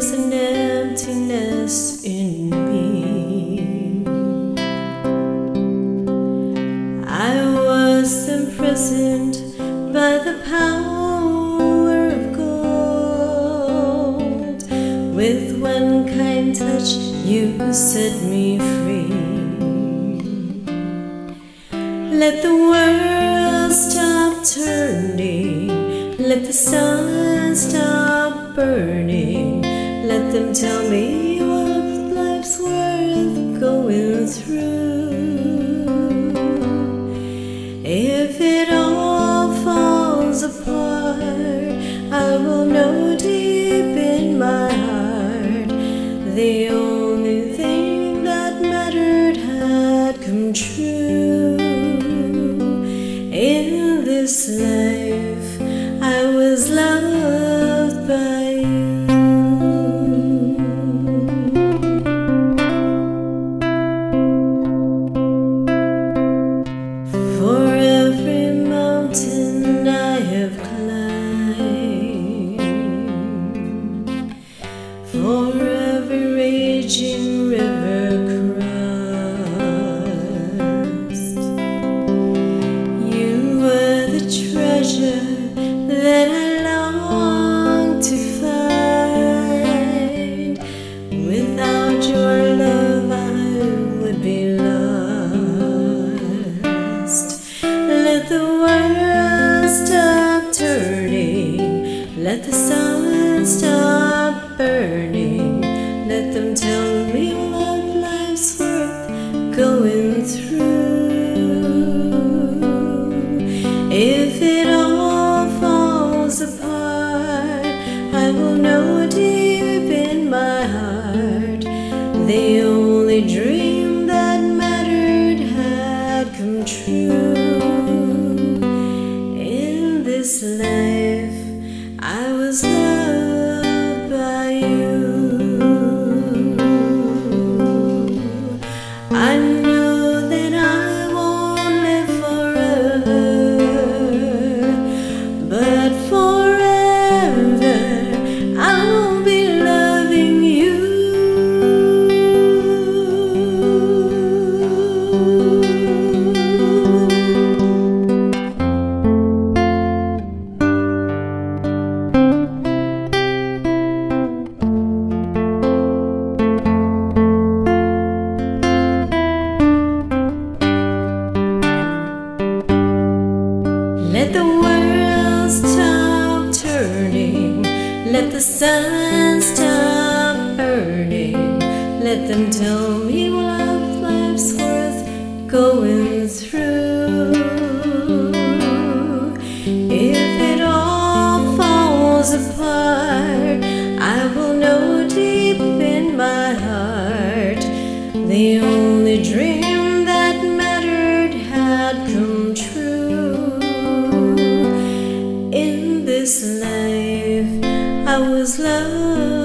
was an emptiness in me. I was imprisoned by the power of gold. With one kind touch you set me free. Let the world stop turning, let the sun stop burning. Let them tell me what life's worth going through. If it all falls apart, I will know deep in my heart the only thing that mattered had come true. In this life I was loved by you. For every mountain I have climbed, for every raging river crossed, you were the treasure that I long to find. Without your love I would be lost. Let the world stop turning, let the sun stop burning. Let them tell me what life's worth going through. If it all falls apart, I will know deep in my heart the only dream that mattered had come true. In this life I was loved by you. I know that I won't live forever, but forever I'll be loving you. Let the world stop turning, let the sun stop burning. Let them tell me what life's worth going through. If it all falls apart, I will know deep in my heart the only dream that mattered had come true. In this life I was loved